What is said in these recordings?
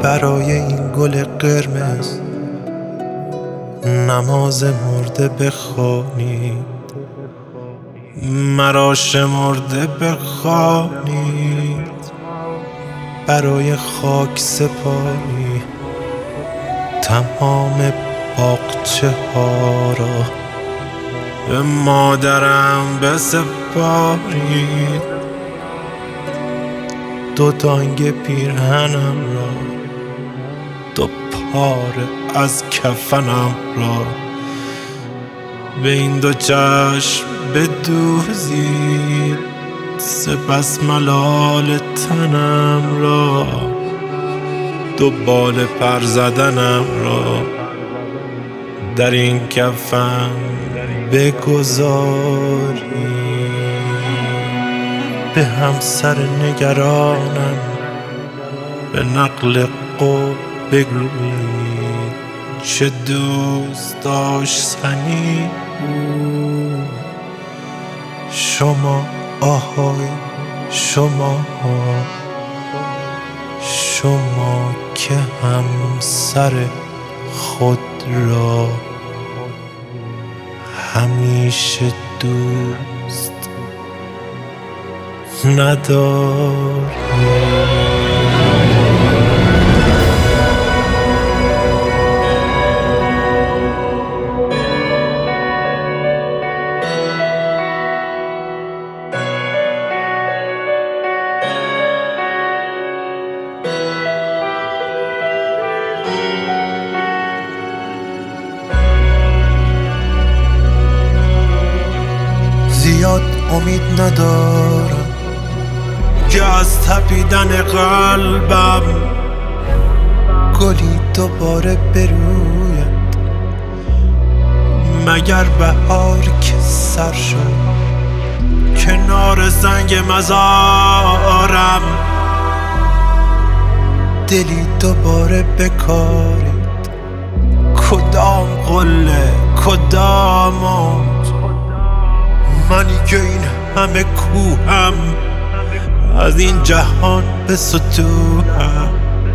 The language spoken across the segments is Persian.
برای این گل قرمز نماز مرده بخوانید، مرا شمرده بخوانید. برای خاک سپاری تمام باغچه ها را به مادرم بسپارید. دو دانگ پیرهنم را، دو پاره از کفنم را به این دو چشم بدوزید. سپس ملال تنم را، دو بال پر زدنم را در این کفن بگذارید. به همسر نگرانم به نقل قول بگویید چه دوست داشتنی بود. شما آهای شما که همسر خود را همیشه دوست نداری. زیاد امید ندارم که از تپیدن قلبم گلی دوباره بروید، مگر بهار که سر شد کنار سنگ مزارم دلی دوباره بکارید. کدام قله کدام موج، منی که این همه کوهم از این جهان به ستوهم.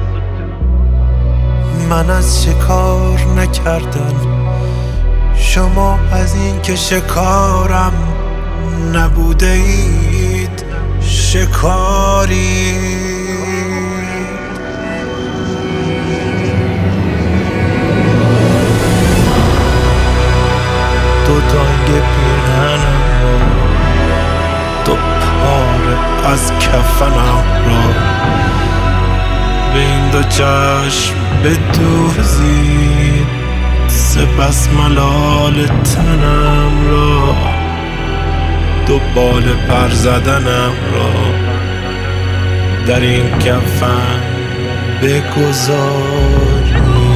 من از شکار نکردن، شما از این که شکارم نبوده اید شکاری. دو دانگ پیرهنم را، دو پاره از کفنم را به این دو چشم بدوزید. سپس ملال تنم را، دو بال پر زدنم را در این کفن بگذارید.